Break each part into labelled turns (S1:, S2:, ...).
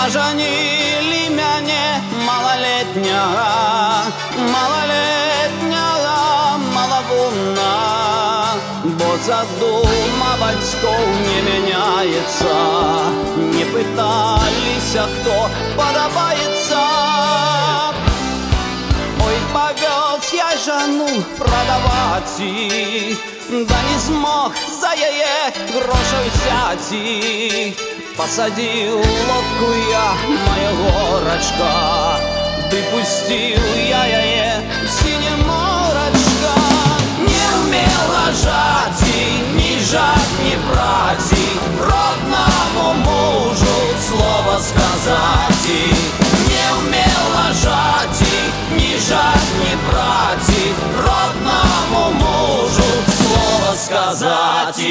S1: Оженили мяне малолетнего, малавунна, бо задума бацькоў не мяняецца. Не пыталіся, хто падабаецца. Ой, павёз я жану прадаваці, да не змог за яе грошай узяці. Посадил лодку я, моя горочка, ды пустил я яе в синее морочко. Не умела жать, ни жать, ни брать, родному мужу слово сказать. Не умела жать, ни жать, ни брать, родному мужу слово сказать.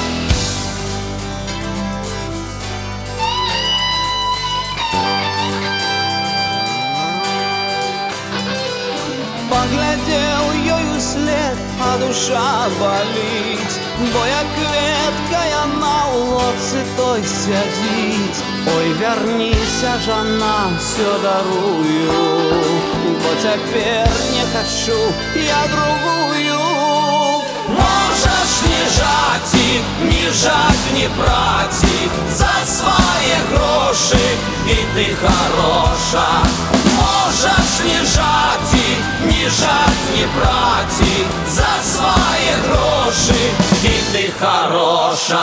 S1: Поглядел ёю след, а душа болит, бо як кветка яна ў лодцы той сядзіць. Ой, верніся, жана, всё дарую, бо цяпер не хочу я другую. Можаш не жаць, не браць, за свае грошы і ты хороша. Можаш не жаць, не браць, за свае грошы і ты хороша.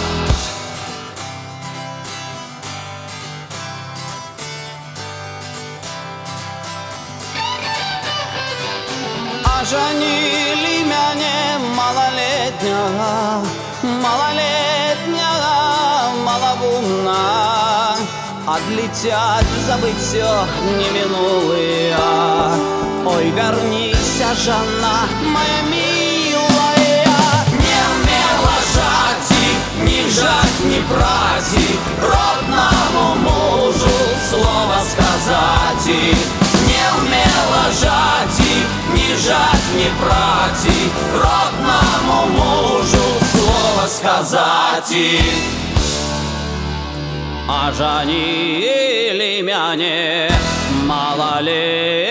S1: Оженили мяне малолетнего, малавунна. Отлетят в забыццё неминулые. Ой, вернися, жана моя милая. Не умела жать, ни брать, родному мужу слово сказать. Не умела жать, ни брать, родному мужу слово сказать. Оженили мяне малолетнего,